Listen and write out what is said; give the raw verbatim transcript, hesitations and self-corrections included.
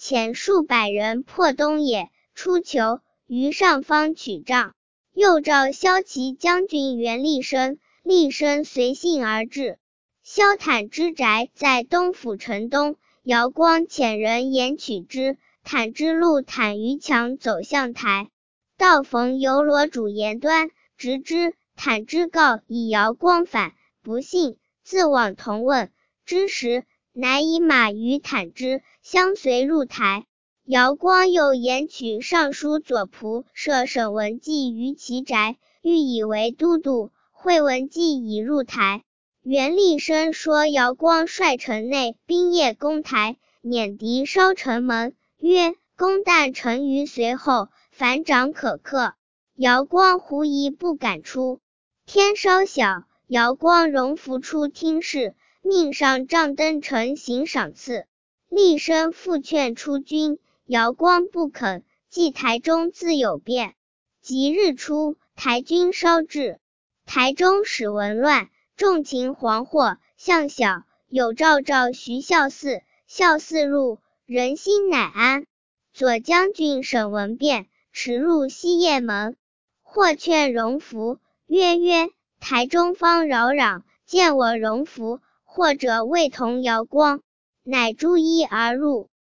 遣数百人破东野，出求于上方取帐。又召骁骑将军袁立升，立升随信而至。骁坦之宅在东府城东，姚光遣人言取之。坦之路坦于墙走向台，道逢游罗主言端，直之。坦之告以姚光反，不信，自往同问。之时，乃以马于坦之，相随入台。姚光又言取尚书左仆射沈文季于其宅，欲以为都督。会文季已入台。袁立升说姚光率城内兵夜攻台，撵敌烧城门，曰：公旦臣于随后，反掌可克。姚光狐疑不敢出。天稍晓，姚光容服出厅室，命上帐登城行赏赐。立升复劝出军，姚光不肯，即台中自有变。即日出，台军烧至，台中始闻乱，众情惶惑。向晓有诏召徐孝嗣，孝嗣入，人心乃安。左将军沈文变驰入西掖门，或劝荣服，曰曰台中方扰攘，见我荣服，或者未同姚光，乃逐一而入。